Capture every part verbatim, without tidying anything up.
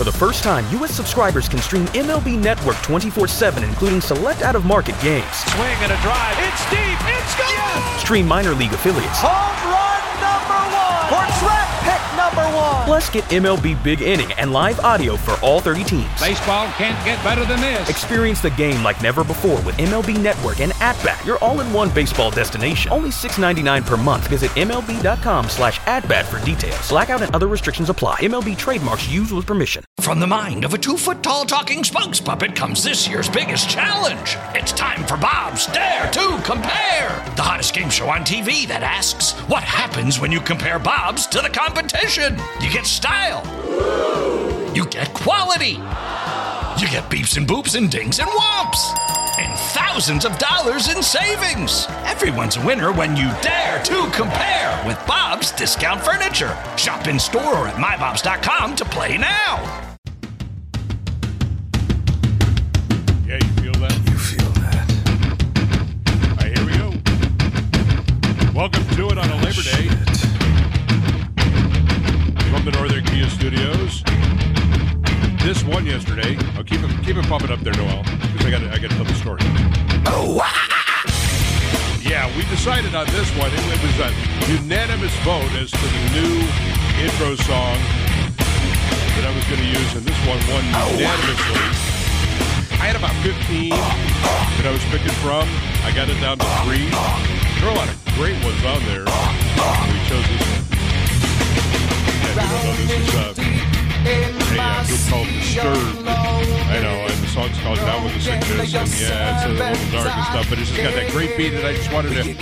For the first time, U S subscribers can stream M L B Network twenty-four seven, including select out-of-market games. Swing and a drive. It's deep. It's gone. Yes! Stream minor league affiliates. Home run number one. For draft pick number one. Plus, get M L B Big Inning and live audio for all thirty teams. Baseball can't get better than this. Experience the game like never before with M L B Network and At-Bat, your all-in-one baseball destination. Only six dollars and ninety-nine cents per month. Visit M L B dot com slash at-bat for details. Blackout and other restrictions apply. M L B trademarks used with permission. From the mind of a two-foot-tall talking Spunks puppet comes this year's biggest challenge. It's time for Bob's Dare to Compare, the hottest game show on T V that asks, what happens when you compare Bob's to the competition? You get style. You get quality. You get beeps and boops and dings and whomps. And thousands of dollars in savings. Everyone's a winner when you dare to compare with Bob's Discount Furniture. Shop in store or at my bobs dot com to play now. Yeah, you feel that? You feel that. All right, here we go. Welcome to it on a Labor Day. Shit. From the Northern Kia Studios. This one yesterday. I'll keep it keep it pumping up there, Noel, because I got I got to tell the story. Oh, yeah, we decided on this one. It, it was a unanimous vote as to the new intro song that I was going to use, and this one won unanimously. I had about fifteen that I was picking from. I got it down to three. There are a lot of great ones on there. We chose this one. Yeah, if you don't know, this is uh, a uh, group called Disturbed. I know, and the song's called Down with the Sickness, and yeah, it's a little dark and stuff, but it's just got that great beat, and I just wanted to,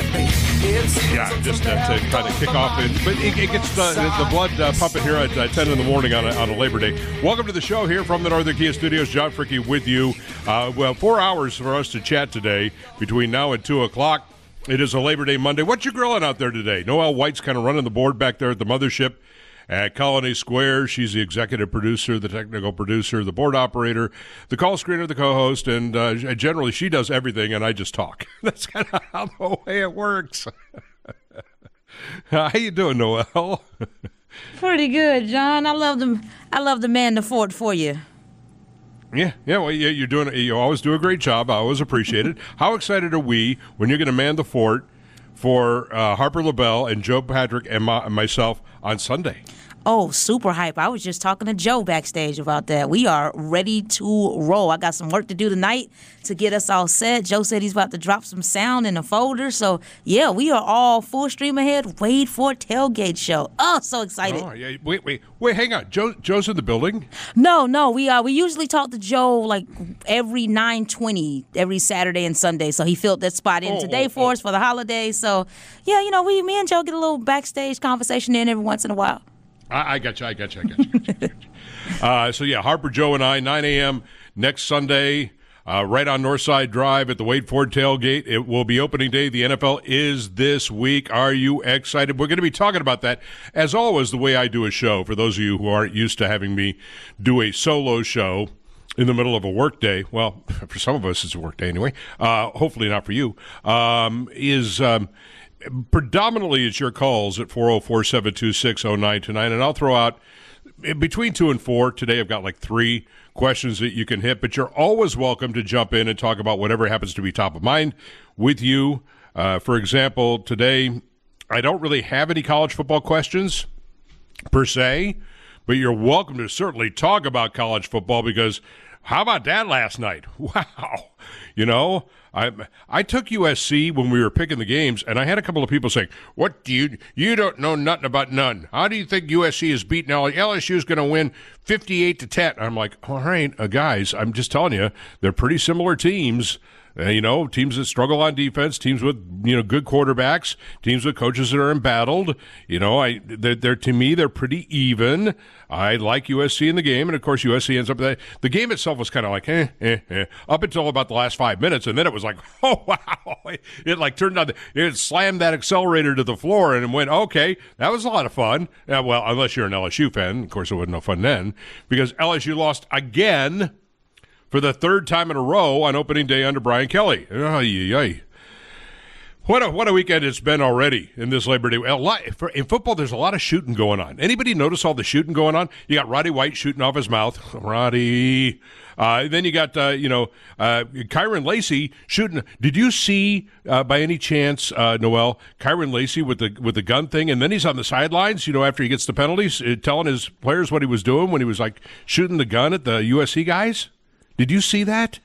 yeah, just uh, to kind of kick off it. But it, it gets the, the blood uh, pumping here at uh, ten in the morning on a, on a Labor Day. Welcome to the show here from the Northern Kia Studios. John Fricke with you. Uh, well, four hours for us to chat today between now and two o'clock. It is a Labor Day Monday. What you grilling out there today? Noelle White's kind of running the board back there at the mothership at Colony Square. She's the executive producer, the technical producer, the board operator, the call screener, the co-host, and uh, generally she does everything, and I just talk. That's kind of how the way it works. How you doing, Noelle? Pretty good, John. I love them. I love the man the fort for you. Yeah, yeah. Well, yeah, you're doing. You always do a great job. I always appreciate it. How excited are we when you're going to man the fort for uh, Harper LaBelle and Joe Patrick and, my, and myself on Sunday? Oh, super hype. I was just talking to Joe backstage about that. We are ready to roll. I got some work to do tonight to get us all set. Joe said he's about to drop some sound in a folder. So, yeah, we are all full stream ahead. Wade Ford Tailgate Show. Oh, so excited. Oh, yeah. Wait, wait, wait, hang on. Joe, Joe's in the building? No, no. We uh, we usually talk to Joe like every nine twenty, every Saturday and Sunday. So he filled that spot in oh, today oh, for oh. us for the holidays. So, yeah, you know, we me and Joe get a little backstage conversation in every once in a while. I, I got you. I got you. I got you. I got you. uh, so, yeah, Harper, Joe, and I, nine a.m. next Sunday, uh, right on Northside Drive at the Wade Ford Tailgate. It will be opening day. The N F L is this week. Are you excited? We're going to be talking about that, as always, the way I do a show. For those of you who aren't used to having me do a solo show in the middle of a work day, well, for some of us it's a work day anyway, uh, hopefully not for you, um, is... Um, predominantly it's your calls at four oh four, seven two six, oh nine two nine, and I'll throw out between two and four. Today I've got like three questions that you can hit, but you're always welcome to jump in and talk about whatever happens to be top of mind with you. Uh, for example, today I don't really have any college football questions per se, but you're welcome to certainly talk about college football, because how about that last night? Wow. You know, I I took U S C when we were picking the games, and I had a couple of people saying, what do you, you don't know nothing about none. How do you think U S C is beating L S U is going to win fifty-eight to ten? I'm like, all right, uh, guys, I'm just telling you, they're pretty similar teams. Uh, you know, teams that struggle on defense, teams with, you know, good quarterbacks, teams with coaches that are embattled. You know, I they're, they're to me, they're pretty even. I like U S C in the game, and of course U S C ends up the the game itself was kind of like eh, eh, eh, up until about the last five minutes, and then it was like, oh wow, it, it like turned on, the, it slammed that accelerator to the floor, and it went, okay, that was a lot of fun. Uh, well, unless you're an L S U fan, of course it wasn't no fun then, because L S U lost again for the third time in a row on opening day under Brian Kelly. Ay, ay, ay. What a what a weekend it's been already in this Labor Day. A lot, for, in football, there's a lot of shooting going on. Anybody notice all the shooting going on? You got Roddy White shooting off his mouth. Roddy. Uh, then you got, uh, you know, uh, Kyron Lacey shooting. Did you see, uh, by any chance, uh, Noel, Kyron Lacey with the with the gun thing? And then he's on the sidelines, you know, after he gets the penalties, uh, telling his players what he was doing when he was, like, shooting the gun at the U S C guys? Did you see that?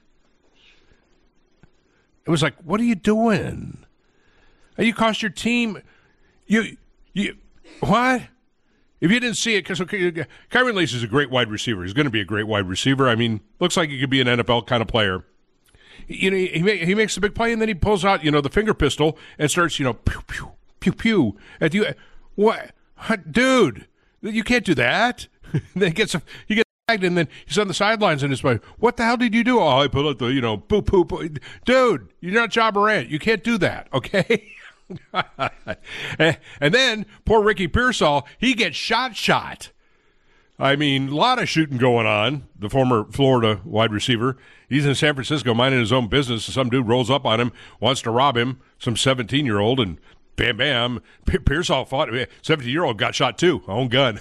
It was like, what are you doing? You cost your team. You, you, what? If you didn't see it, because okay, Kyron Lacey is a great wide receiver. He's going to be a great wide receiver. I mean, looks like he could be an N F L kind of player. You know, he he makes a big play and then he pulls out, you know, the finger pistol and starts, you know, pew pew pew pew at you. What, dude? You can't do that. Then he gets he gets tagged and then he's on the sidelines and it's like, what the hell did you do? Oh, I put out the, you know, poo poo poo. Dude, you're not Ja Morant. You can't do that. Okay. And then poor Ricky Pearsall, he gets shot shot. I mean, a lot of shooting going on. The former Florida wide receiver, he's in San Francisco minding his own business. Some dude rolls up on him, wants to rob him, some seventeen-year-old, and bam, bam, Pearsall fought. seventeen-year-old got shot too, own gun.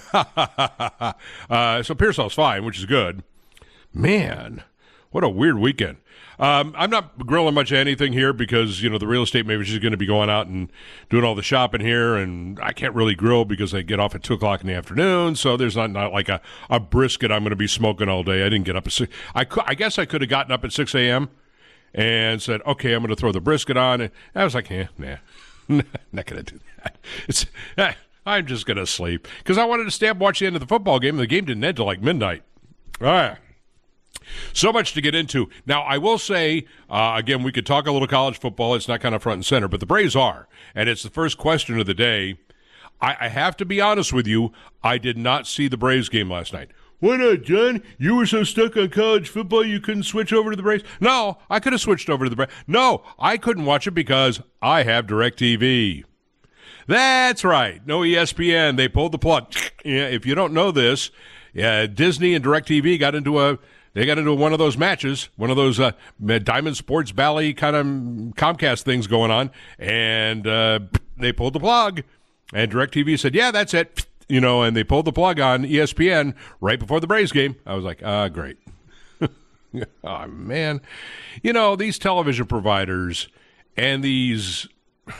uh, so Pearsall's fine, which is good. Man, what a weird weekend. Um, I'm not grilling much of anything here because, you know, the real estate manager is going to be going out and doing all the shopping here, and I can't really grill because I get off at two o'clock in the afternoon, so there's not, not like a, a brisket I'm going to be smoking all day. I didn't get up at six. I, could, I guess I could have gotten up at six a.m. and said, okay, I'm going to throw the brisket on. And I was like, eh, nah, not going to do that. It's, eh, I'm just going to sleep because I wanted to stay up and watch the end of the football game, and the game didn't end until like midnight. All right. So much to get into. Now, I will say, uh, again, we could talk a little college football. It's not kind of front and center, but the Braves are. And it's the first question of the day. I, I have to be honest with you. I did not see the Braves game last night. Why not, John? You were so stuck on college football you couldn't switch over to the Braves? No, I could have switched over to the Braves. No, I couldn't watch it because I have DirecTV. That's right. No E S P N. They pulled the plug. Yeah, if you don't know this, yeah, Disney and DirecTV got into a They got into one of those matches, one of those uh, Diamond Sports Valley kind of Comcast things going on, and uh, they pulled the plug. And DirecTV said, yeah, that's it. You know, and they pulled the plug on E S P N right before the Braves game. I was like, ah, uh, great. Oh, man. You know, these television providers and these,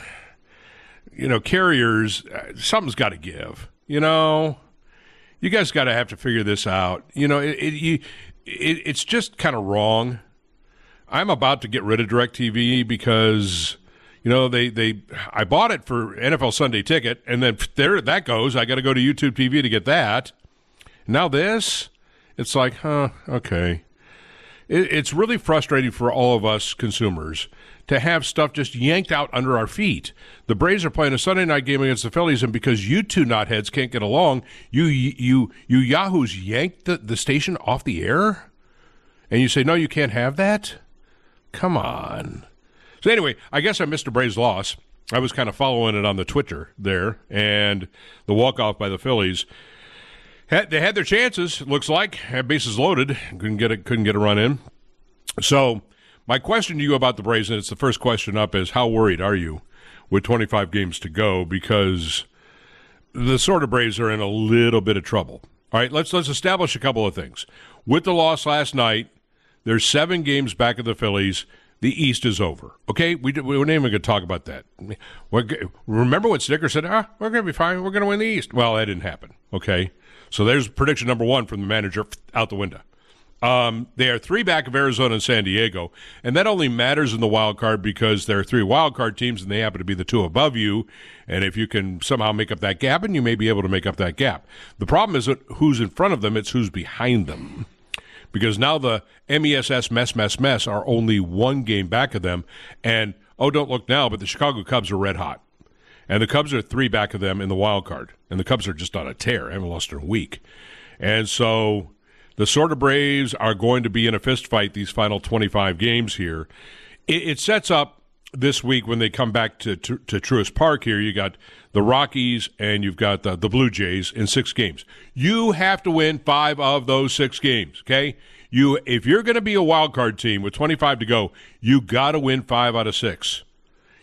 you know, carriers, uh, something's got to give. You know, you guys got to have to figure this out. You know, it, it you... It, it's just kind of wrong. I'm about to get rid of DirecTV because, you know, they, they I bought it for N F L Sunday Ticket, and then there that goes. I got to go to YouTube T V to get that. Now this, it's like, huh, okay. It, it's really frustrating for all of us consumers to have stuff just yanked out under our feet. The Braves are playing a Sunday night game against the Phillies, and because you two knotheads can't get along, you you you yahoos yanked the, the station off the air? And you say, no, you can't have that? Come on. So anyway, I guess I missed a Braves loss. I was kind of following it on the Twitter there, and the walk-off by the Phillies. Had, they had their chances, it looks like. Had bases loaded. Couldn't get a, couldn't get a run in. So my question to you about the Braves, and it's the first question up, is how worried are you with twenty-five games to go? Because the sort of Braves are in a little bit of trouble. All right, let's let's establish a couple of things. With the loss last night, there's seven games back of the Phillies. The East is over. Okay, we we we're not even going to talk about that. We're, remember what Snicker said? Ah, we're going to be fine. We're going to win the East. Well, that didn't happen. Okay, so there's prediction number one from the manager out the window. Um, they are three back of Arizona and San Diego, and that only matters in the wild card because there are three wild card teams, and they happen to be the two above you. And if you can somehow make up that gap, and you may be able to make up that gap. The problem isn't who's in front of them; it's who's behind them. Because now the M E S S mess, mess, mess are only one game back of them, and oh, don't look now, but the Chicago Cubs are red hot, and the Cubs are three back of them in the wild card, and the Cubs are just on a tear, haven't lost in a week, and so. The sort of Braves are going to be in a fist fight these final twenty-five games here. It, it sets up this week when they come back to, to, to Truist Park here. You got the Rockies and you've got the, the Blue Jays in six games. You have to win five of those six games, okay? You, if you're going to be a wild card team with twenty-five to go, you got to win five out of six.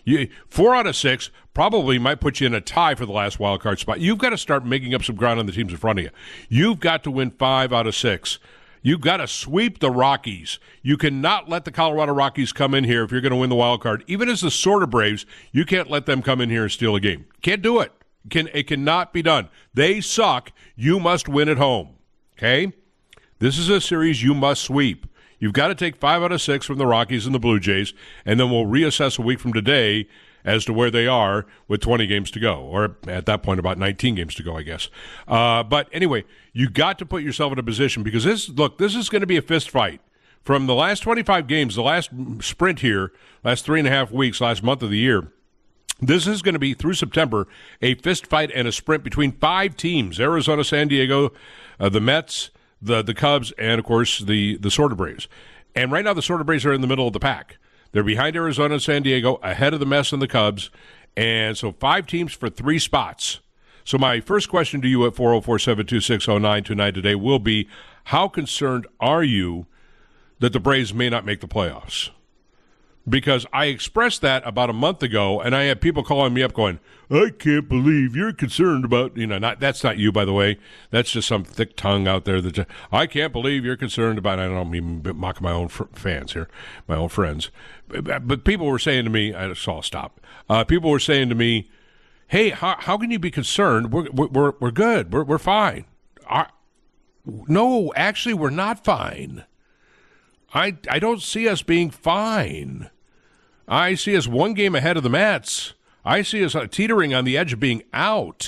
You, four out of six probably might put you in a tie for the last wild card spot. You've got to start making up some ground on the teams in front of you. You've got to win five out of six. You've got to sweep the Rockies. You cannot let the Colorado Rockies come in here if you're going to win the wild card. Even as the sort of Braves, you can't let them come in here and steal a game. Can't do it. Can It cannot be done. They suck. You must win at home. Okay? This is a series you must sweep. You've got to take five out of six from the Rockies and the Blue Jays, and then we'll reassess a week from today as to where they are with twenty games to go, or at that point about nineteen games to go, I guess. Uh, but anyway, you got to put yourself in a position because this, look, this is going to be a fist fight. From the last twenty-five games, the last sprint here, last three and a half weeks, last month of the year, this is going to be, through September, a fist fight and a sprint between five teams, Arizona, San Diego, uh, the Mets, the the Cubs, and, of course, the, the Sorta Braves. And right now, the Sorta Braves are in the middle of the pack. They're behind Arizona and San Diego, ahead of the Mets and the Cubs. And so five teams for three spots. So my first question to you at four oh four, seven two six, oh nine two nine today will be, how concerned are you that the Braves may not make the playoffs? Because I expressed that about a month ago, and I had people calling me up going, I can't believe you're concerned about, you know, not that's not you, by the way. That's just some thick tongue out there. That I can't believe you're concerned about, I don't even mock my own fr- fans here, my own friends. But, but people were saying to me, I saw stop. Uh, people were saying to me, hey, how, how can you be concerned? We're, we're, we're good. We're, we're fine. Our, no, actually, we're not fine. I, I don't see us being fine. I see us one game ahead of the Mets. I see us teetering on the edge of being out.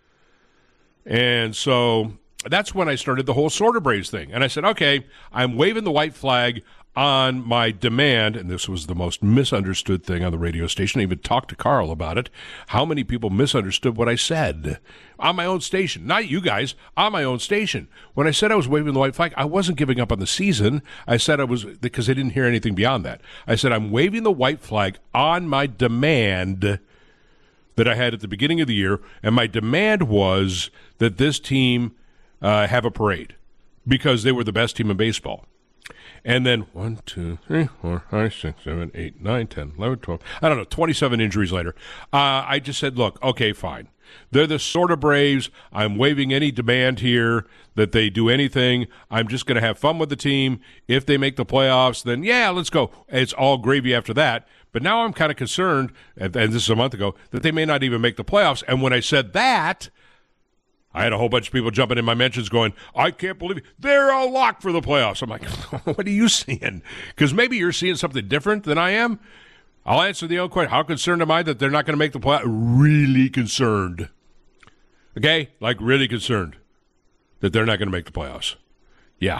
And so that's when I started the whole Sorta Braves thing. And I said, okay, I'm waving the white flag on my demand, and this was the most misunderstood thing on the radio station. I even talked to Carl about it. How many people misunderstood what I said on my own station? Not you guys, on my own station. When I said I was waving the white flag, I wasn't giving up on the season. I said I was, because I didn't hear anything beyond that. I said I'm waving the white flag on my demand that I had at the beginning of the year, and my demand was that this team uh, have a parade because they were the best team in baseball. And then one, two, three, four, five, six, seven, eight, nine, ten, eleven, twelve, I don't know, twenty-seven injuries later. Uh, I just said, look, okay, fine. They're the Sorta Braves. I'm waiving any demand here that they do anything. I'm just going to have fun with the team. If they make the playoffs, then yeah, let's go. It's all gravy after that. But now I'm kind of concerned, and, and this is a month ago, that they may not even make the playoffs. And when I said that, I had a whole bunch of people jumping in my mentions going, I can't believe it. They're all locked for the playoffs. I'm like, what are you seeing? Because maybe you're seeing something different than I am. I'll answer the old question. How concerned am I that they're not going to make the playoffs? Really concerned. Okay? Like really concerned that they're not going to make the playoffs. Yeah.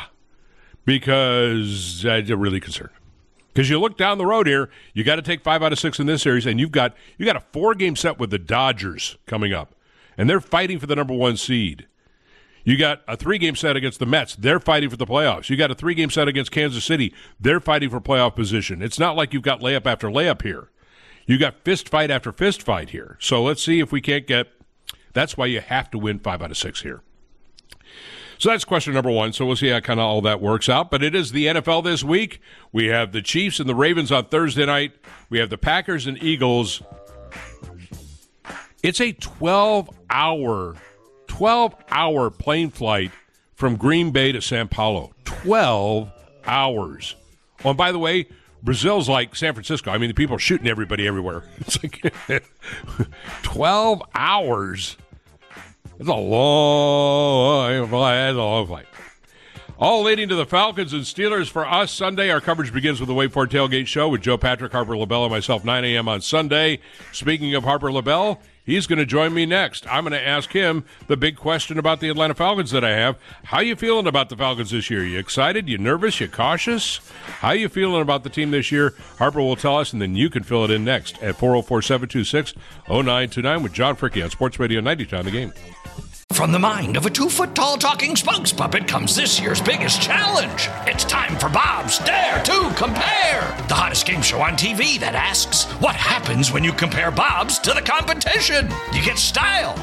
Because I'm really concerned. Because you look down the road here, you got to take five out of six in this series, and you've got you got a four-game set with the Dodgers coming up. And they're fighting for the number one seed. You got a three-game set against the Mets. They're fighting for the playoffs. You got a three-game set against Kansas City. They're fighting for playoff position. It's not like you've got layup after layup here. You got fist fight after fist fight here. So let's see if we can't get – that's why you have to win five out of six here. So that's question number one. So we'll see how kind of all that works out. But it is the N F L this week. We have the Chiefs and the Ravens on Thursday night. We have the Packers and Eagles. It's a twelve-hour, twelve-hour plane flight from Green Bay to Sao Paulo. twelve hours. Oh, and by the way, Brazil's like San Francisco. I mean, the people are shooting everybody everywhere. It's like twelve hours. It's a long flight. That's a long flight. All leading to the Falcons and Steelers for us Sunday. Our coverage begins with the Wait For It Tailgate Show with Joe Patrick, Harper LaBelle, and myself, nine a.m. on Sunday. Speaking of Harper LaBelle, he's going to join me next. I'm going to ask him the big question about the Atlanta Falcons that I have. How you feeling about the Falcons this year? You excited? You nervous? You cautious? How you feeling about the team this year? Harper will tell us, and then you can fill it in next at four oh four, seven two six, oh nine two nine with John Fricke on Sports Radio ninety on The Game. From the mind of a two-foot-tall talking spokes puppet comes this year's biggest challenge. It's time for Bob's Dare to Compare, the hottest game show on T V that asks, what happens when you compare Bob's to the competition? You get style.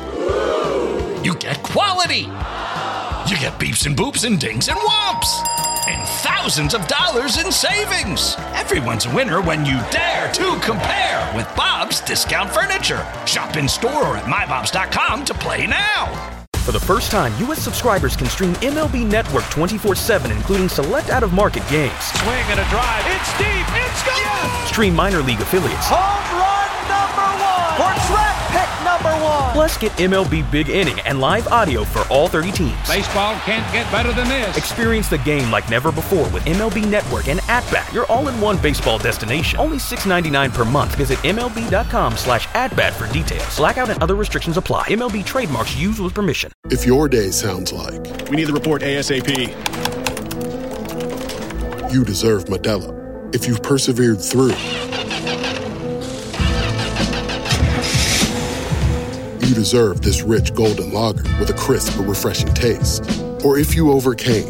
You get quality. You get beeps and boops and dings and whomps. And thousands thousands of dollars in savings. Everyone's a winner when you dare to compare with Bob's Discount Furniture. Shop in store or at my bobs dot com to play now. For the first time, U S subscribers can stream M L B Network twenty-four seven, including select out-of-market games. Swing and a drive. It's deep. It's gone. Yes. Stream minor league affiliates. Home run number one. For track pick number one. Plus, get M L B Big Inning and live audio for all thirty teams. Baseball can't get better than this. Experience the game like never before with M L B Network and At-Bat, your all-in-one baseball destination. Only six dollars and ninety-nine cents per month. Visit M L B dot com slash at-bat for details. Blackout and other restrictions apply. M L B trademarks used with permission. If your day sounds like we need the report ASAP, you deserve Modelo. If you've persevered through, you deserve this rich golden lager with a crisp but refreshing taste. Or if you overcame,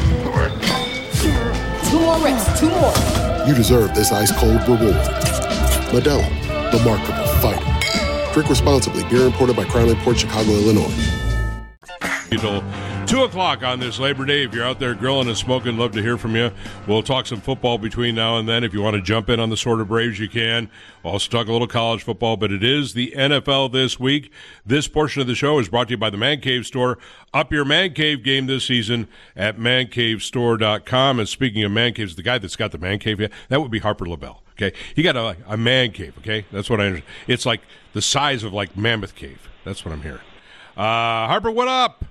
two more reps, two more. You deserve this ice cold reward. Modelo, the Remarkable Fighter. Drink responsibly. Beer imported by Crown Imports, Chicago, Illinois. Till two o'clock on this Labor Day. If you're out there grilling and smoking, love to hear from you. We'll talk some football between now and then. If you want to jump in on the Sort of Braves, you can. We'll also talk a little college football, but it is the N F L this week. This portion of the show is brought to you by the Man Cave Store. Up your Man Cave game this season at man cave store dot com. And speaking of Man Caves, the guy that's got the Man Cave, that would be Harper LaBelle. Okay, he got a, a man cave. Okay, that's what I understand. It's like the size of like Mammoth Cave. That's what I'm hearing. Uh, Harper, what up?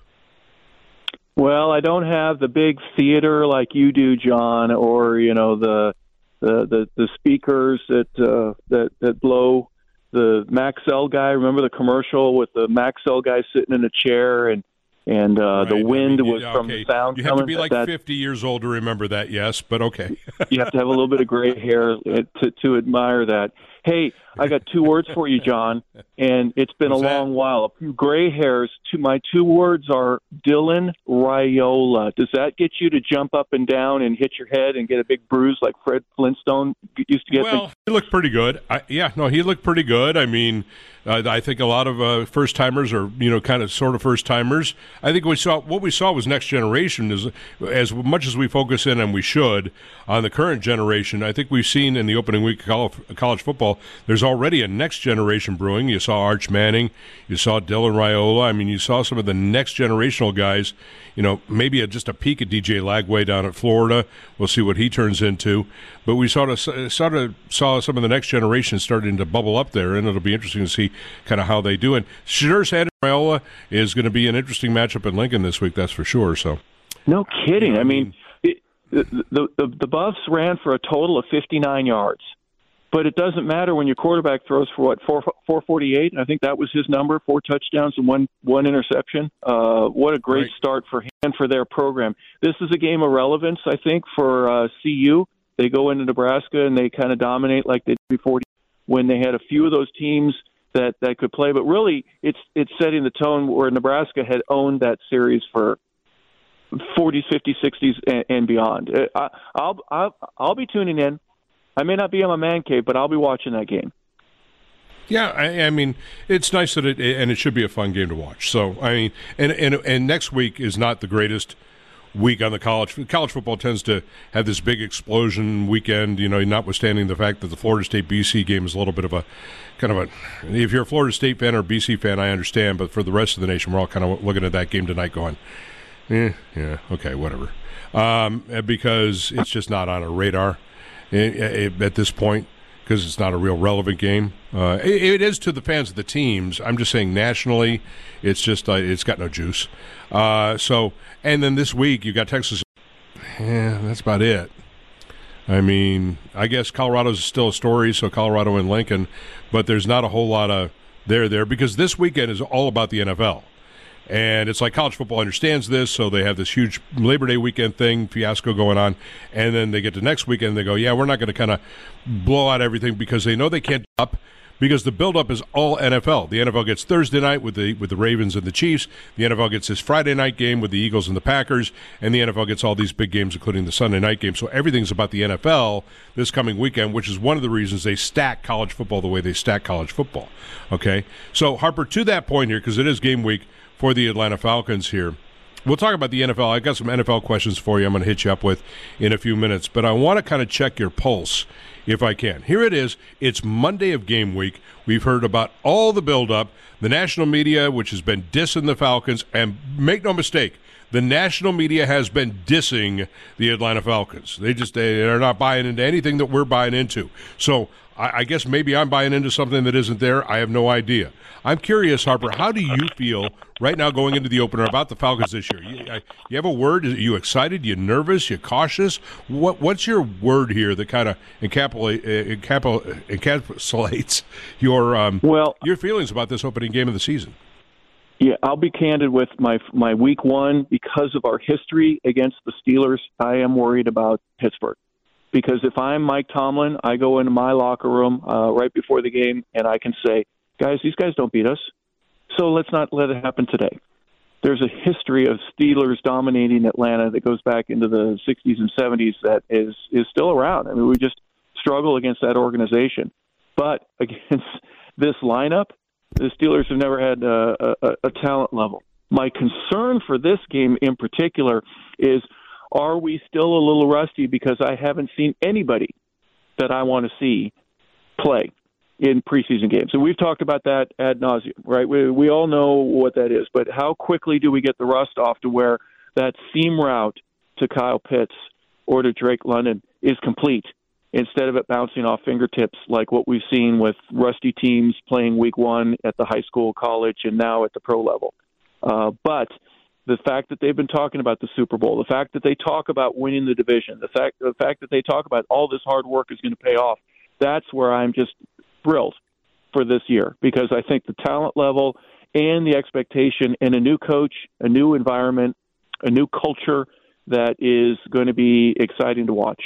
Well, I don't have the big theater like you do, John, or you know the the the, the speakers that uh, that that blow. The Maxell guy. Remember the commercial with the Maxell guy sitting in a chair and and uh, right. the wind I mean, was okay. from the sound. You have to be like that, fifty years old to remember that. Yes, but okay. You have to have a little bit of gray hair to to admire that. Hey, I got two words for you, John, and it's been What's a long that? while. A few gray hairs. To my two words are Dylan Raiola. Does that get you to jump up and down and hit your head and get a big bruise like Fred Flintstone used to get? Well, the- he looked pretty good. I, yeah, no, he looked pretty good. I mean, uh, I think a lot of uh, first timers are, you know, kind of sort of first timers. I think we saw what we saw was next generation. Is as much as we focus in, and we should, on the current generation. I think we've seen in the opening week of college, college football, there's already a next generation brewing. You saw Arch Manning, you saw Dylan Raiola. I mean, you saw some of the next generational guys. You know, maybe a, just a peek at D J Lagway down at Florida. We'll see what he turns into. But we sort of sort of saw some of the next generation starting to bubble up there, and it'll be interesting to see kind of how they do it. Sure, Sanders Raiola is going to be an interesting matchup in Lincoln this week, that's for sure. So, no kidding. I mean, it, the, the the the Buffs ran for a total of fifty-nine yards. But it doesn't matter when your quarterback throws for, what, four forty-eight? I think that was his number, four touchdowns and one one interception. Uh, what a great right. start for him and for their program. This is a game of relevance, I think, for uh, C U. They go into Nebraska and they kind of dominate like they did before when they had a few of those teams that, that could play. But really, it's it's setting the tone where Nebraska had owned that series for forties, fifties, sixties, and, and beyond. I, I'll, I'll I'll be tuning in. I may not be in my man cave, but I'll be watching that game. Yeah, I, I mean, it's nice that it, and it should be a fun game to watch. So, I mean, and and and next week is not the greatest week on the college. College football tends to have this big explosion weekend, you know, notwithstanding the fact that the Florida State B C game is a little bit of a kind of a, if you're a Florida State fan or B C fan, I understand, but for the rest of the nation, we're all kind of looking at that game tonight going, eh, yeah, okay, whatever. Um, because it's just not on our radar at this point, because it's not a real relevant game. Uh, it, it is to the fans of the teams. I'm just saying nationally, it's just uh, it's got no juice. Uh, so, and then this week you got Texas. Yeah, that's about it. I mean, I guess Colorado's still a story, so Colorado and Lincoln, but there's not a whole lot of there there because this weekend is all about the N F L. And it's like college football understands this, so they have this huge Labor Day weekend thing, fiasco going on, and then they get to next weekend and they go, yeah, we're not going to kind of blow out everything because they know they can't up because the buildup is all N F L. The N F L gets Thursday night with the with the Ravens and the Chiefs. The N F L gets this Friday night game with the Eagles and the Packers, and the N F L gets all these big games, including the Sunday night game. So everything's about the N F L this coming weekend, which is one of the reasons they stack college football the way they stack college football. Okay, so Harper, to that point here, because it is game week for the Atlanta Falcons here, We'll talk about the N F L. I've got some N F L questions for you I'm going to hit you up with in a few minutes, but I want to kind of check your pulse if I can. Here it is. It's Monday of game week. We've heard about all the buildup, the national media, which has been dissing the Falcons, and make no mistake, the national media has been dissing the Atlanta Falcons. They just they are not buying into anything that we're buying into. So I, I guess maybe I'm buying into something that isn't there. I have no idea. I'm curious, Harper, how do you feel right now going into the opener about the Falcons this year? You, I, you have a word? Are you excited? You nervous? You cautious? What What's your word here that kind of encapsulates, encapsulates your um, well, your feelings about this opening game of the season? Yeah, I'll be candid with my my week one. Because of our history against the Steelers, I am worried about Pittsburgh. Because if I'm Mike Tomlin, I go into my locker room uh, right before the game, and I can say, guys, these guys don't beat us, so let's not let it happen today. There's a history of Steelers dominating Atlanta that goes back into the sixties and seventies that is, is still around. I mean, we just struggle against that organization. But against this lineup, the Steelers have never had a, a, a talent level. My concern for this game in particular is, are we still a little rusty because I haven't seen anybody that I want to see play in preseason games? And we've talked about that ad nauseum, right? We, we all know what that is, but how quickly do we get the rust off to where that seam route to Kyle Pitts or to Drake London is complete instead of it bouncing off fingertips like what we've seen with rusty teams playing week one at the high school, college, and now at the pro level. Uh, but the fact that they've been talking about the Super Bowl, the fact that they talk about winning the division, the fact the fact that they talk about all this hard work is going to pay off, that's where I'm just thrilled for this year, because I think the talent level and the expectation and a new coach, a new environment, a new culture that is going to be exciting to watch.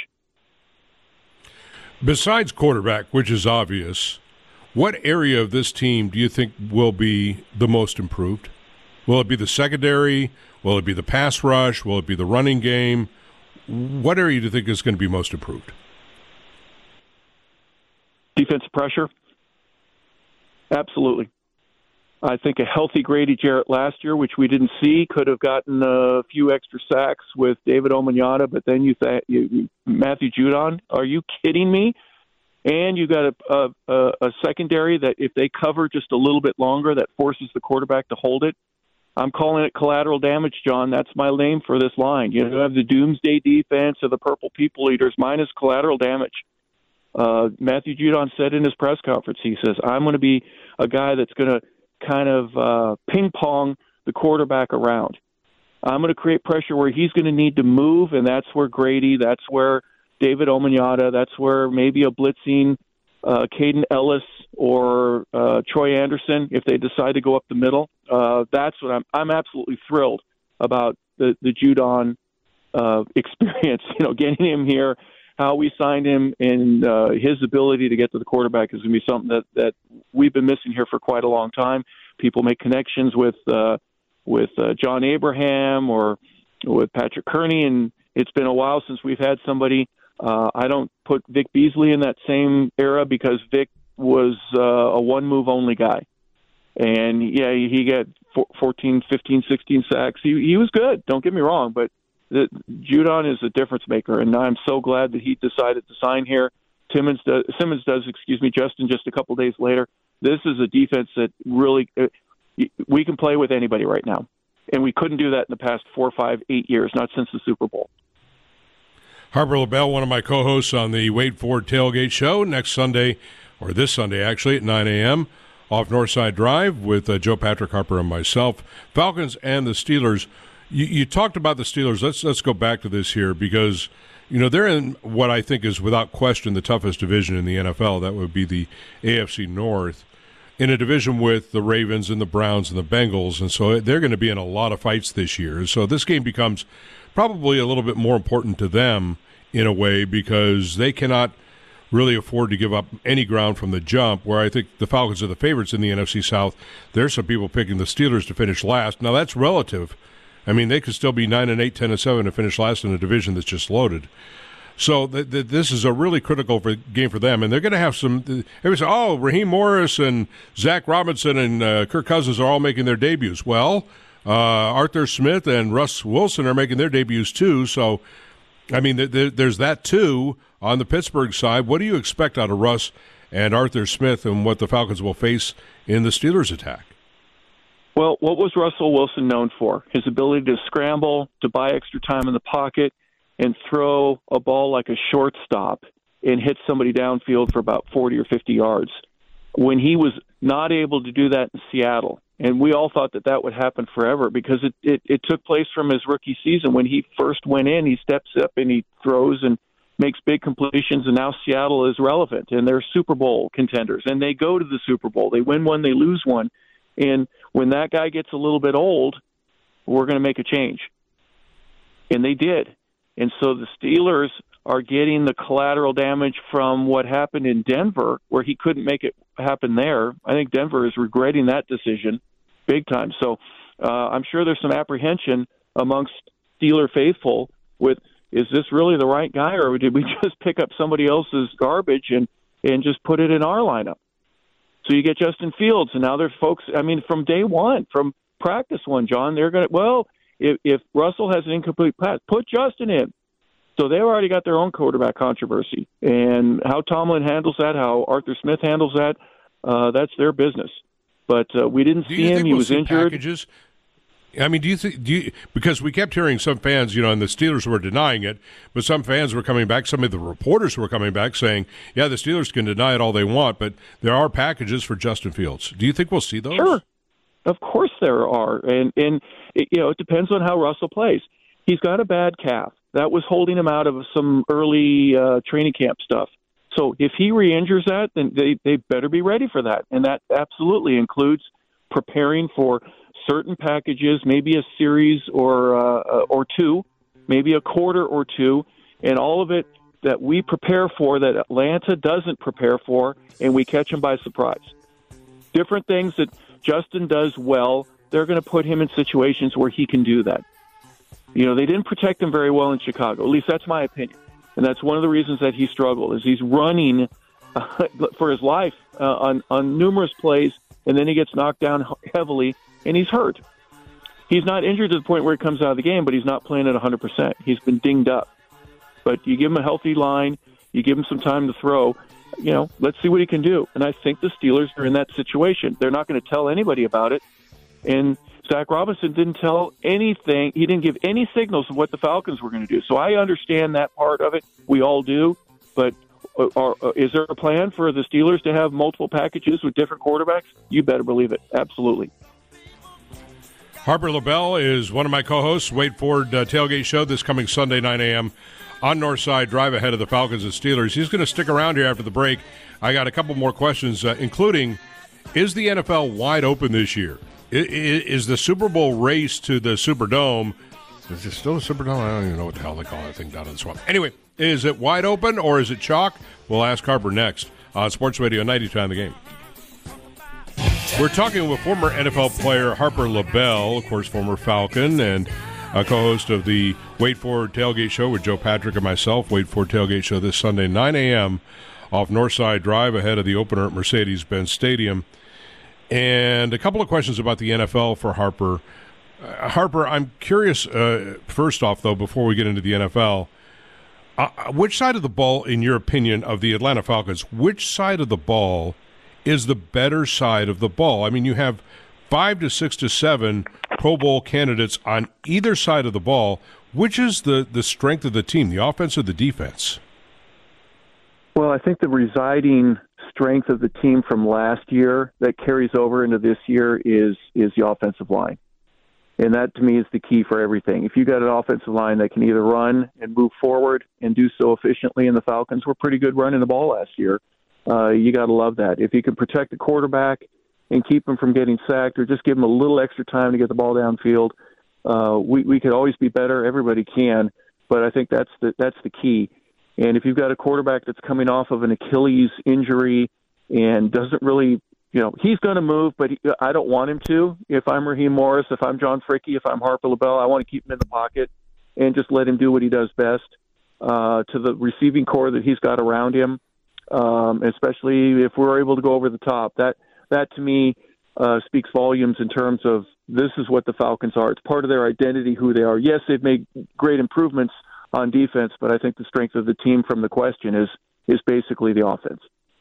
Besides quarterback, which is obvious, what area of this team do you think will be the most improved? Will it be the secondary? Will it be the pass rush? Will it be the running game? What area do you think is going to be most improved? Defensive pressure. Absolutely. I think a healthy Grady Jarrett last year, which we didn't see, could have gotten a few extra sacks with David Omanyata, but then you, th- you Matthew Judon. Are you kidding me? And you got a, a, a secondary that if they cover just a little bit longer, that forces the quarterback to hold it. I'm calling it collateral damage, John. That's my name for this line. You have the doomsday defense of the Purple People Eaters. Mine is collateral damage. Uh, Matthew Judon said in his press conference, he says, I'm going to be a guy that's going to kind of uh, ping-pong the quarterback around. I'm going to create pressure where he's going to need to move, and that's where Grady, that's where David Omanyata, that's where maybe a blitzing uh, Caden Ellis or uh, Troy Anderson, if they decide to go up the middle. Uh, that's what I'm I'm absolutely thrilled about the, the Judon uh, experience, you know, getting him here, how we signed him, and uh, his ability to get to the quarterback is going to be something that, that we've been missing here for quite a long time. People make connections with uh, with uh, John Abraham or with Patrick Kearney, and it's been a while since we've had somebody. Uh, I don't put Vic Beasley in that same era because Vic was uh, a one-move only guy. And, yeah, he got fourteen, fifteen, sixteen sacks. He, he was good, don't get me wrong, but the, Judon is a difference maker, and I'm so glad that he decided to sign here. Timmons does, Simmons does, excuse me, Justin, just a couple days later. This is a defense that really uh, we can play with anybody right now, and we couldn't do that in the past four, five, eight years, not since the Super Bowl. Harper LaBelle, one of my co-hosts on the Wade Ford Tailgate Show, next Sunday, or this Sunday actually, at nine a.m., off Northside Drive with uh, Joe Patrick Harper and myself. Falcons and the Steelers. You, you talked about the Steelers. Let's let's go back to this here because, you know, they're in what I think is without question the toughest division in the N F L. That would be the A F C North, in a division with the Ravens and the Browns and the Bengals. And so they're going to be in a lot of fights this year. So this game becomes probably a little bit more important to them in a way because they cannot really afford to give up any ground from the jump, where I think the Falcons are the favorites in the N F C South. There's some people picking the Steelers to finish last. Now, that's relative. I mean, they could still be nine and eight, ten and seven to finish last in a division that's just loaded. So th- th- this is a really critical for, game for them, and they're going to have some – everybody say, oh, Raheem Morris and Zach Robinson and uh, Kirk Cousins are all making their debuts. Well, Uh, Arthur Smith and Russ Wilson are making their debuts too. So, I mean, th- th- there's that too on the Pittsburgh side. What do you expect out of Russ and Arthur Smith and what the Falcons will face in the Steelers' attack? Well, what was Russell Wilson known for? His ability to scramble, to buy extra time in the pocket, and throw a ball like a shortstop and hit somebody downfield for about forty or fifty yards. When he was not able to do that in Seattle, and we all thought that that would happen forever because it, it, it took place from his rookie season. When he first went in, he steps up and he throws and makes big completions, and now Seattle is relevant, and they're Super Bowl contenders, and they go to the Super Bowl. They win one, they lose one. And when that guy gets a little bit old, we're going to make a change. And they did. And so the Steelers are getting the collateral damage from what happened in Denver, where he couldn't make it happen there. I think Denver is regretting that decision big time. So uh, I'm sure there's some apprehension amongst Steeler faithful with, is this really the right guy, or did we just pick up somebody else's garbage and, and just put it in our lineup? So you get Justin Fields, and now there's folks, I mean, from day one, from practice one, John, they're going to, well, if, if Russell has an incomplete pass, put Justin in. So they've already got their own quarterback controversy. And how Tomlin handles that, how Arthur Smith handles that, uh, that's their business. But uh, we didn't do see him. He we'll was injured. Packages? I mean, do you think, do you, because we kept hearing some fans, you know, and the Steelers were denying it, but some fans were coming back, some of the reporters were coming back saying, yeah, the Steelers can deny it all they want, but there are packages for Justin Fields. Do you think we'll see those? Sure. Of course there are. And, and it, you know, it depends on how Russell plays. He's got a bad calf. That was holding him out of some early uh, training camp stuff. So if he re-injures that, then they, they better be ready for that. And that absolutely includes preparing for certain packages, maybe a series or uh, or two, maybe a quarter or two, and all of it that we prepare for that Atlanta doesn't prepare for, and we catch them by surprise. Different things that Justin does well, they're going to put him in situations where he can do that. You know, they didn't protect him very well in Chicago. At least that's my opinion. And that's one of the reasons that he struggled, is he's running uh, for his life uh, on, on numerous plays, and then he gets knocked down heavily, and he's hurt. He's not injured to the point where he comes out of the game, but he's not playing at one hundred percent. He's been dinged up. But you give him a healthy line, you give him some time to throw, you know, let's see what he can do. And I think the Steelers are in that situation. They're not going to tell anybody about it. And Zach Robinson didn't tell anything. He didn't give any signals of what the Falcons were going to do. So I understand that part of it. We all do. But are, uh, is there a plan for the Steelers to have multiple packages with different quarterbacks? You better believe it. Absolutely. Harper LaBelle is one of my co-hosts. Wade Ford uh, Tailgate Show this coming Sunday, nine a.m. on Northside Drive ahead of the Falcons and Steelers. He's going to stick around here after the break. I got a couple more questions, uh, including, is the N F L wide open this year? Is, is the Super Bowl race to the Superdome, is it still a Superdome? I don't even know what the hell they call that thing down in the swamp. Anyway, is it wide open or is it chalk? We'll ask Harper next on Sports Radio ninety-two on the Game. We're talking with former N F L player Harper LaBelle, of course, former Falcon, and a co-host of the Wade Ford Tailgate Show with Joe Patrick and myself. Wade Ford Tailgate Show this Sunday, nine a.m. off Northside Drive ahead of the opener at Mercedes-Benz Stadium. And a couple of questions about the N F L for Harper. Uh, Harper, I'm curious, uh, first off, though, before we get into the N F L, uh, which side of the ball, in your opinion, of the Atlanta Falcons, which side of the ball is the better side of the ball? I mean, you have five to six to seven Pro Bowl candidates on either side of the ball. Which is the, the strength of the team, the offense or the defense? Well, I think the residing strength of the team from last year that carries over into this year is is the offensive line. And that, to me, is the key for everything. If you got an offensive line that can either run and move forward and do so efficiently, and the Falcons were pretty good running the ball last year, Uh, you got to love that. If you can protect the quarterback and keep him from getting sacked, or just give him a little extra time to get the ball downfield, uh, we we could always be better. Everybody can, but I think that's the that's the key. And if you've got a quarterback that's coming off of an Achilles injury and doesn't really, you know, he's going to move, but he, I don't want him to. If I'm Raheem Morris, if I'm John Fricke, if I'm Harper LaBelle, I want to keep him in the pocket and just let him do what he does best. Uh, to the receiving core that he's got around him. Um, especially if we're able to go over the top. That, that to me, uh, speaks volumes in terms of this is what the Falcons are. It's part of their identity, who they are. Yes, they've made great improvements on defense, but I think the strength of the team from the question is is basically the offense.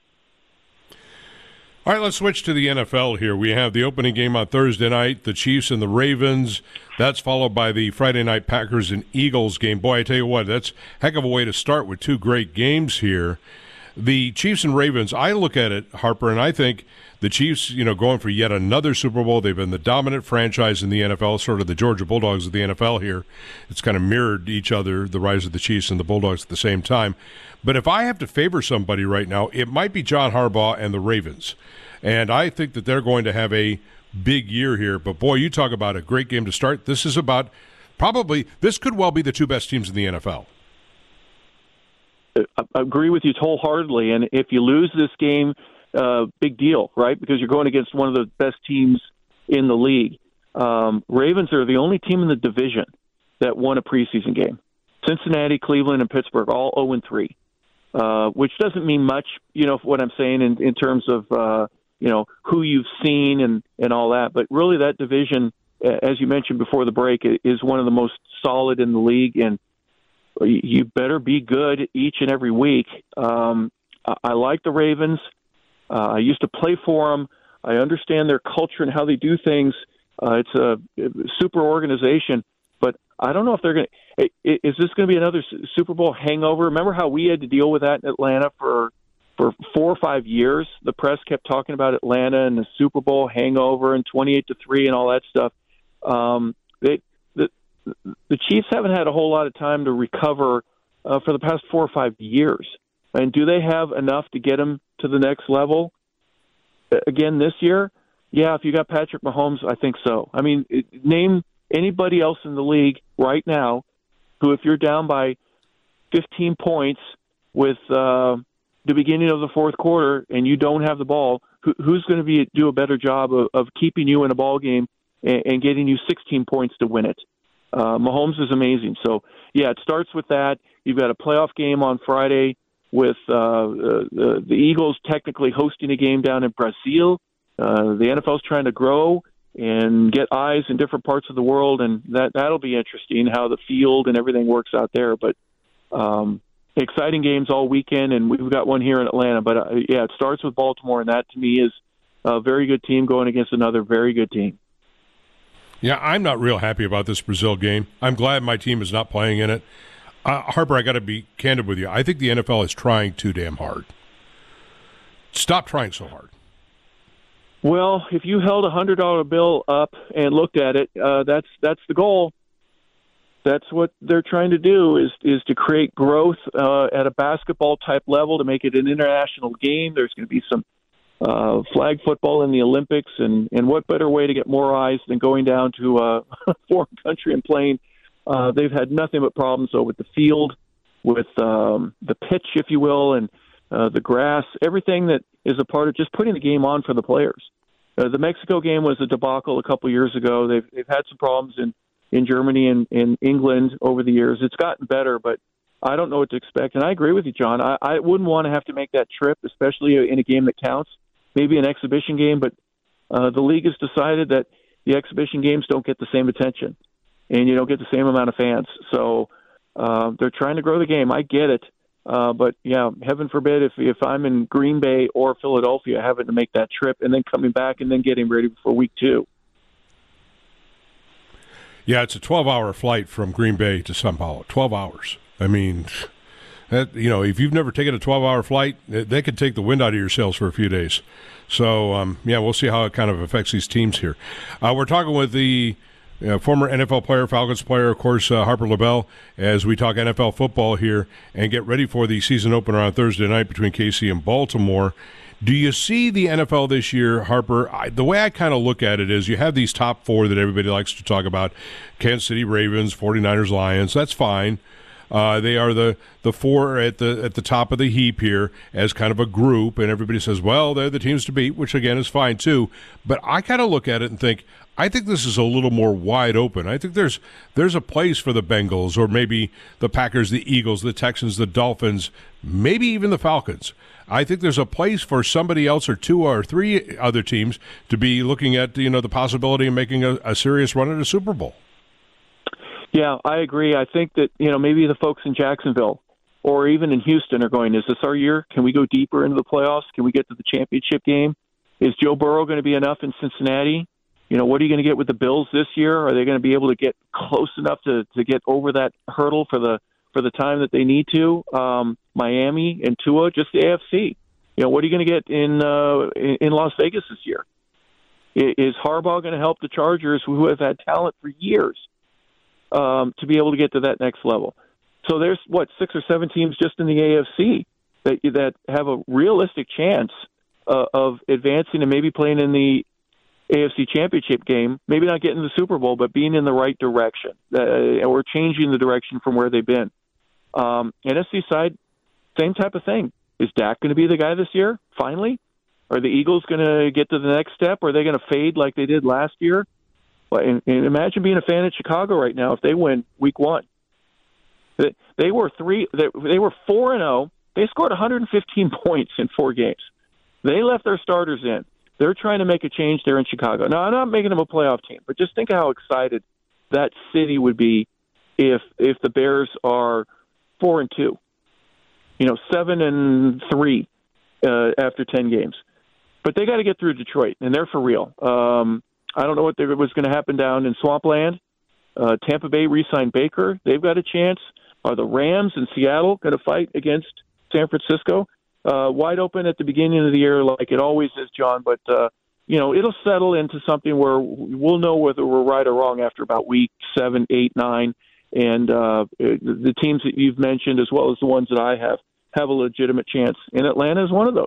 All right, let's switch to the N F L here. We have the opening game on Thursday night, the Chiefs and the Ravens. That's followed by the Friday night Packers and Eagles game. Boy, I tell you what, that's a heck of a way to start with two great games here. The Chiefs and Ravens, I look at it, Harper, and I think the Chiefs, you know, going for yet another Super Bowl. They've been the dominant franchise in the N F L, sort of the Georgia Bulldogs of the N F L here. It's kind of mirrored each other, the rise of the Chiefs and the Bulldogs at the same time. But if I have to favor somebody right now, it might be John Harbaugh and the Ravens. And I think that they're going to have a big year here. But, boy, you talk about a great game to start. This is about probably – this could well be the two best teams in the N F L. I agree with you wholeheartedly. And if you lose this game, uh, big deal, right? Because you're going against one of the best teams in the league. Um, Ravens are the only team in the division that won a preseason game. Cincinnati, Cleveland, and Pittsburgh, all oh and three, uh, which doesn't mean much, you know, what I'm saying in, in terms of, uh, you know, who you've seen and, and all that. But really that division, as you mentioned before the break, is one of the most solid in the league, and you better be good each and every week. Um, I like the Ravens. Uh, I used to play for them. I understand their culture and how they do things. Uh, it's a super organization, but I don't know if they're going to – is this going to be another Super Bowl hangover? Remember how we had to deal with that in Atlanta for for four or five years? The press kept talking about Atlanta and the Super Bowl hangover and twenty-eight to three and all that stuff. Um, they the the Chiefs haven't had a whole lot of time to recover uh, for the past four or five years. And do they have enough to get them to the next level again this year? Yeah, if you got Patrick Mahomes, I think so. I mean, it, name anybody else in the league right now who, if you're down by fifteen points with uh, the beginning of the fourth quarter and you don't have the ball, who, who's going to be do a better job of, of keeping you in a ball game and, and getting you sixteen points to win it? Uh, Mahomes is amazing. So, yeah, it starts with that. You've got a playoff game on Friday with uh, the, the Eagles technically hosting a game down in Brazil. Uh, the N F L is trying to grow and get eyes in different parts of the world, and that, that'll be interesting how the field and everything works out there. But um, exciting games all weekend, and we've got one here in Atlanta. But, uh, yeah, it starts with Baltimore, and that to me is a very good team going against another very good team. Yeah, I'm not real happy about this Brazil game. I'm glad my team is not playing in it. Uh, Harper, I got to be candid with you. I think the N F L is trying too damn hard. Stop trying so hard. Well, if you held a hundred dollar bill up and looked at it, uh, that's that's the goal. That's what they're trying to do is is to create growth uh, at a basketball type level to make it an international game. There's going to be some uh, flag football in the Olympics, and, and what better way to get more eyes than going down to a foreign country and playing? Uh, they've had nothing but problems though with the field, with um, the pitch, if you will, and uh, the grass, everything that is a part of just putting the game on for the players. Uh, the Mexico game was a debacle a couple years ago. They've they've had some problems in, in Germany and in England over the years. It's gotten better, but I don't know what to expect. And I agree with you, John. I, I wouldn't want to have to make that trip, especially in a game that counts, maybe an exhibition game. But uh, the league has decided that the exhibition games don't get the same attention, and you don't get the same amount of fans. So uh, they're trying to grow the game. I get it. Uh, but, yeah, heaven forbid if if I'm in Green Bay or Philadelphia having to make that trip and then coming back and then getting ready for week two. Yeah, it's a twelve-hour flight from Green Bay to Sao Paulo. twelve hours. I mean, that, you know, if you've never taken a twelve-hour flight, they could take the wind out of your sails for a few days. So, um, yeah, we'll see how it kind of affects these teams here. Uh, we're talking with the Uh, former N F L player, Falcons player, of course, uh, Harper LaBelle, as we talk N F L football here and get ready for the season opener on Thursday night between K C and Baltimore. Do you see the N F L this year, Harper? I, the way I kind of look at it is you have these top four that everybody likes to talk about, Kansas City Ravens, forty-niners, Lions. That's fine. Uh, they are the, the four at the at the top of the heap here as kind of a group, and everybody says, well, they're the teams to beat, which, again, is fine too. But I kind of look at it and think, I think this is a little more wide open. I think there's there's a place for the Bengals or maybe the Packers, the Eagles, the Texans, the Dolphins, maybe even the Falcons. I think there's a place for somebody else or two or three other teams to be looking at, you know, the possibility of making a, a serious run at a Super Bowl. Yeah, I agree. I think that, you know, maybe the folks in Jacksonville or even in Houston are going, is this our year? Can we go deeper into the playoffs? Can we get to the championship game? Is Joe Burrow going to be enough in Cincinnati? You know, what are you going to get with the Bills this year? Are they going to be able to get close enough to, to get over that hurdle for the for the time that they need to? Um, Miami and Tua, just the A F C. You know, what are you going to get in, uh, in in Las Vegas this year? Is Harbaugh going to help the Chargers, who have had talent for years, um, to be able to get to that next level? So there's, what, six or seven teams just in the A F C that that have a realistic chance uh, of advancing and maybe playing in the A F C Championship game, maybe not getting the Super Bowl, but being in the right direction uh, or changing the direction from where they've been. Um, N F C side, same type of thing. Is Dak going to be the guy this year, finally? Are the Eagles going to get to the next step? Or are they going to fade like they did last year? And, and imagine being a fan in Chicago right now if they win week one. They, they were three. They, they were four and zero. They scored one hundred fifteen points in four games. They left their starters in. They're trying to make a change there in Chicago. Now, I'm not making them a playoff team, but just think of how excited that city would be if if the Bears are four and two. You know, seven and three uh, after ten games. But they got to get through Detroit, and they're for real. Um, I don't know what there was going to happen down in Swampland. Uh, Tampa Bay re-signed Baker. They've got a chance. Are the Rams in Seattle going to fight against San Francisco? Uh, wide open at the beginning of the year like it always is, John. But, uh, you know, it'll settle into something where we'll know whether we're right or wrong after about week seven, eight, nine. And uh, the teams that you've mentioned, as well as the ones that I have, have a legitimate chance. And Atlanta is one of those.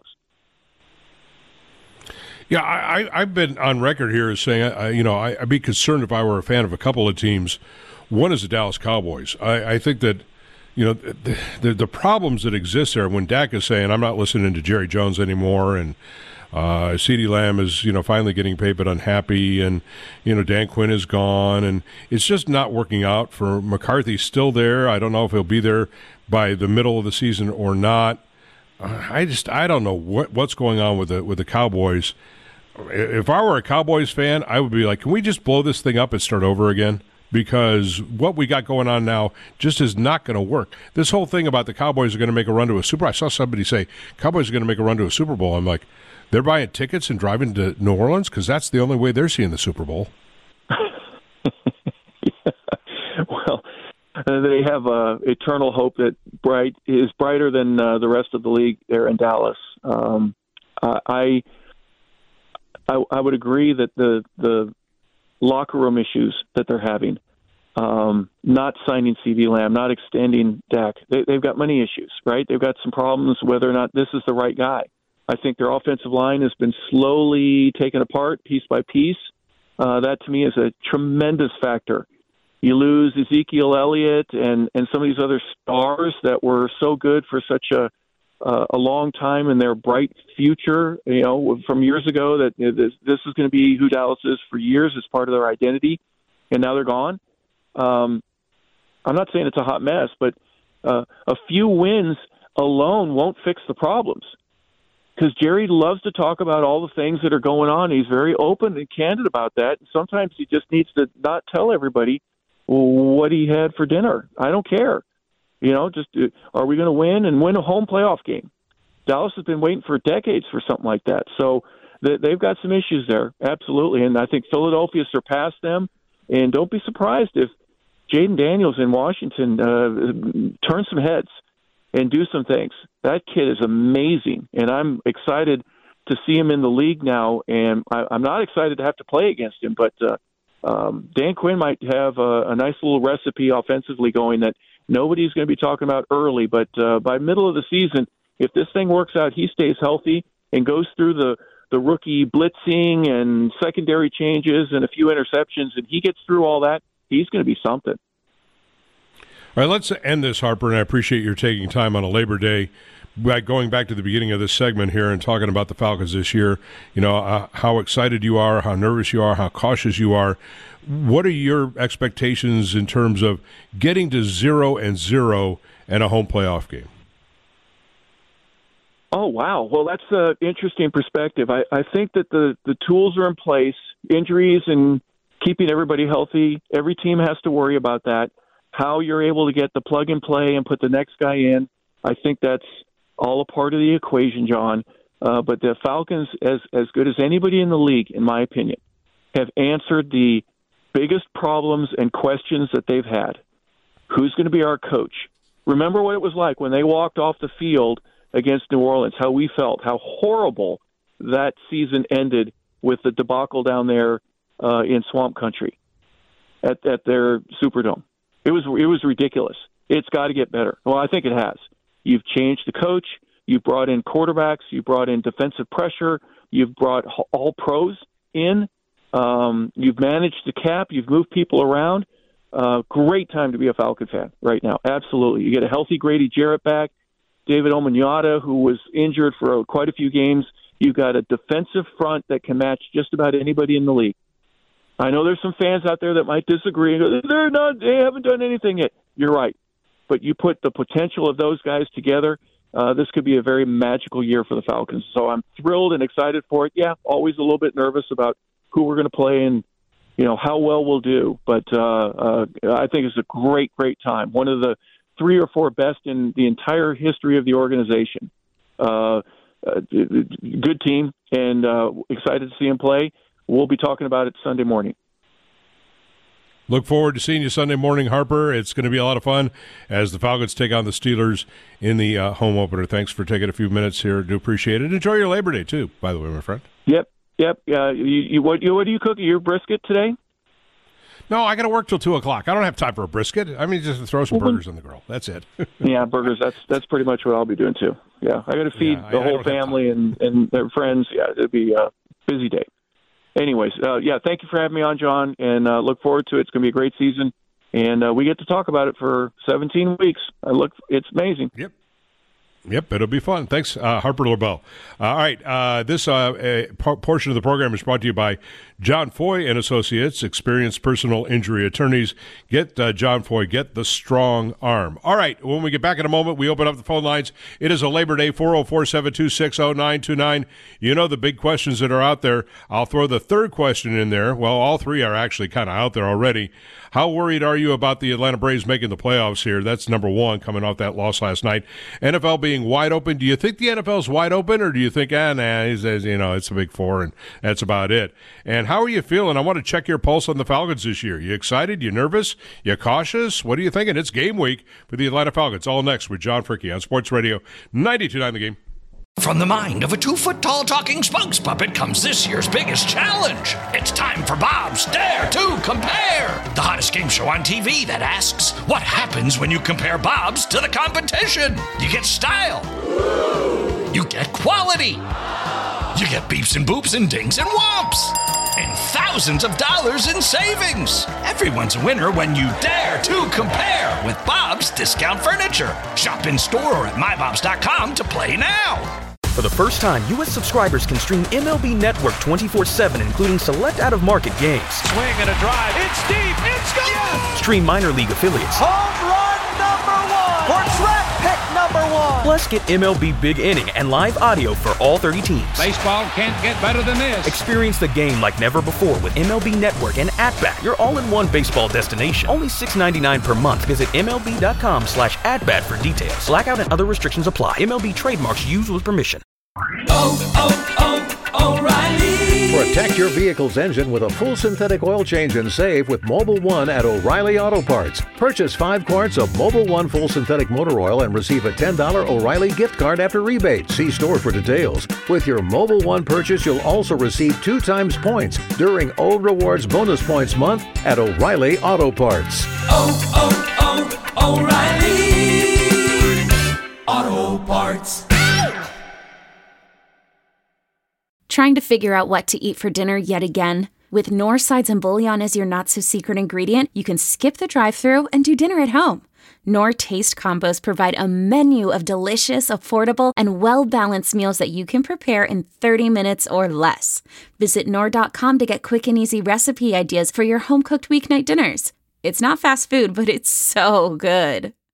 Yeah, I, I, I've been on record here as saying, I, you know, I, I'd be concerned if I were a fan of a couple of teams. One is the Dallas Cowboys. I, I think that, you know, the, the, the problems that exist there, when Dak is saying, I'm not listening to Jerry Jones anymore, and Uh, CeeDee Lamb is, you know, finally getting paid but unhappy, and, you know, Dan Quinn is gone, and it's just not working out for McCarthy. Still there. I don't know if he'll be there by the middle of the season or not. Uh, I just, I don't know what what's going on with the with the Cowboys. If I were a Cowboys fan, I would be like, can we just blow this thing up and start over again? Because what we got going on now just is not going to work. This whole thing about the Cowboys are going to make a run to a Super Bowl. I saw somebody say, Cowboys are going to make a run to a Super Bowl. I'm like, they're buying tickets and driving to New Orleans because that's the only way they're seeing the Super Bowl. Yeah. Well, uh, they have uh, eternal hope that bright is brighter than uh, the rest of the league there in Dallas. Um, uh, I, I I would agree that the the locker room issues that they're having, um, not signing CeeDee Lamb, not extending Dak, they, they've got money issues, right? They've got some problems whether or not this is the right guy. I think their offensive line has been slowly taken apart piece by piece. Uh, that, to me, is a tremendous factor. You lose Ezekiel Elliott and, and some of these other stars that were so good for such a uh, a long time in their bright future, you know, from years ago, that you know, this, this is going to be who Dallas is for years as part of their identity, and now they're gone. Um, I'm not saying it's a hot mess, but uh, a few wins alone won't fix the problems. Because Jerry loves to talk about all the things that are going on. He's very open and candid about that. Sometimes he just needs to not tell everybody what he had for dinner. I don't care. You know, just uh, are we going to win and win a home playoff game? Dallas has been waiting for decades for something like that. So they, they've got some issues there, absolutely. And I think Philadelphia surpassed them. And don't be surprised if Jaden Daniels in Washington uh, turns some heads and do some things. That kid is amazing, and I'm excited to see him in the league now. And I, I'm not excited to have to play against him, but uh, um, Dan Quinn might have a, a nice little recipe offensively going that nobody's going to be talking about early. But uh, by middle of the season, if this thing works out, he stays healthy and goes through the, the rookie blitzing and secondary changes and a few interceptions, and he gets through all that, he's going to be something. All right, let's end this, Harper, and I appreciate your taking time on a Labor Day. By going back to the beginning of this segment here and talking about the Falcons this year, you know, uh, how excited you are, how nervous you are, how cautious you are. What are your expectations in terms of getting to zero and zero in a home playoff game? Oh, wow. Well, that's an interesting perspective. I, I think that the, the tools are in place, injuries and keeping everybody healthy. Every team has to worry about that. How you're able to get the plug and play and put the next guy in, I think that's all a part of the equation, John. Uh, but the Falcons, as as good as anybody in the league, in my opinion, have answered the biggest problems and questions that they've had. Who's going to be our coach? Remember what it was like when they walked off the field against New Orleans, how we felt, how horrible that season ended with the debacle down there uh, in Swamp Country at, at their Superdome. It was it was ridiculous. It's got to get better. Well, I think it has. You've changed the coach. You've brought in quarterbacks. You've brought in defensive pressure. You've brought all pros in. Um, you've managed the cap. You've moved people around. Uh, great time to be a Falcon fan right now. Absolutely. You get a healthy Grady Jarrett back. David Omanyata, who was injured for quite a few games. You've got a defensive front that can match just about anybody in the league. I know there's some fans out there that might disagree and go, they're not, they haven't done anything yet. You're right. But you put the potential of those guys together, uh, this could be a very magical year for the Falcons. So I'm thrilled and excited for it. Yeah, always a little bit nervous about who we're going to play and, you know, how well we'll do. But uh, uh, I think it's a great, great time. One of the three or four best in the entire history of the organization. Uh, uh, good team, and uh, excited to see him play. We'll be talking about it Sunday morning. Look forward to seeing you Sunday morning, Harper. It's going to be a lot of fun as the Falcons take on the Steelers in the uh, home opener. Thanks for taking a few minutes here. Do appreciate it. Enjoy your Labor Day, too, by the way, my friend. Yep, yep. Uh, you, you, what, you, what are you cooking? Your brisket today? No, I got to work till two o'clock. I don't have time for a brisket. I mean, just throw some burgers on the grill. That's it. Yeah, burgers. That's that's pretty much what I'll be doing, too. Yeah, I got to feed yeah, the I, whole I family and, and their friends. Yeah, it'll be a busy day. Anyways, uh, yeah, thank you for having me on, John, and uh, look forward to it. It's going to be a great season, and uh, we get to talk about it for seventeen weeks. I look, it's amazing. Yep. Yep, it'll be fun. Thanks, uh, Harper LaBelle. Uh, all right, uh, this uh, a portion of the program is brought to you by John Foy and Associates, experienced personal injury attorneys. Get uh, John Foy, get the strong arm. All right, when we get back in a moment, we open up the phone lines. It is a Labor Day, four oh four, seven two six, oh nine two nine. You know the big questions that are out there. I'll throw the third question in there. Well, all three are actually kind of out there already. How worried are you about the Atlanta Braves making the playoffs here? That's number one, coming off that loss last night. N F L being wide open. Do you think the N F L is wide open, or do you think, ah, nah, he's, you know, it's a big four, and that's about it? And how are you feeling? I want to check your pulse on the Falcons this year. You excited? You nervous? You cautious? What are you thinking? It's game week for the Atlanta Falcons. All next with John Fricke on Sports Radio ninety-two point nine The Game. From the mind of a two-foot-tall talking spokes puppet comes this year's biggest challenge. It's time for Bob's Dare to Compare, the hottest game show on T V that asks, what happens when you compare Bob's to the competition? You get style. You get quality. You get beeps and boops and dings and whomps. And thousands of dollars in savings. Everyone's a winner when you dare to compare with Bob's Discount Furniture. Shop in store or at my bobs dot com to play now. For the first time, U S subscribers can stream M L B Network twenty-four seven, including select out-of-market games. Swing and a drive. It's deep. It's gone. Yes! Stream minor league affiliates. Home run number one. Or draft pick number one. Plus, get M L B Big Inning and live audio for all thirty teams. Baseball can't get better than this. Experience the game like never before with M L B Network and At-Bat, your all-in-one baseball destination. Only six ninety-nine per month. Visit M L B dot com slash at-bat for details. Blackout and other restrictions apply. M L B trademarks used with permission. Oh, oh, oh, O'Reilly. Protect your vehicle's engine with a full synthetic oil change and save with Mobil one at O'Reilly Auto Parts. Purchase five quarts of Mobil one full synthetic motor oil and receive a ten dollars O'Reilly gift card after rebate. See store for details. With your Mobil one purchase, you'll also receive two times points during O Rewards Bonus Points Month at O'Reilly Auto Parts. Oh, oh, oh, O'Reilly Auto Parts. Trying to figure out what to eat for dinner yet again? With North Sides and Bouillon as your not-so-secret ingredient, you can skip the drive-thru and do dinner at home. Knorr Taste Combos provide a menu of delicious, affordable, and well-balanced meals that you can prepare in thirty minutes or less. Visit Knorr dot com to get quick and easy recipe ideas for your home-cooked weeknight dinners. It's not fast food, but it's so good.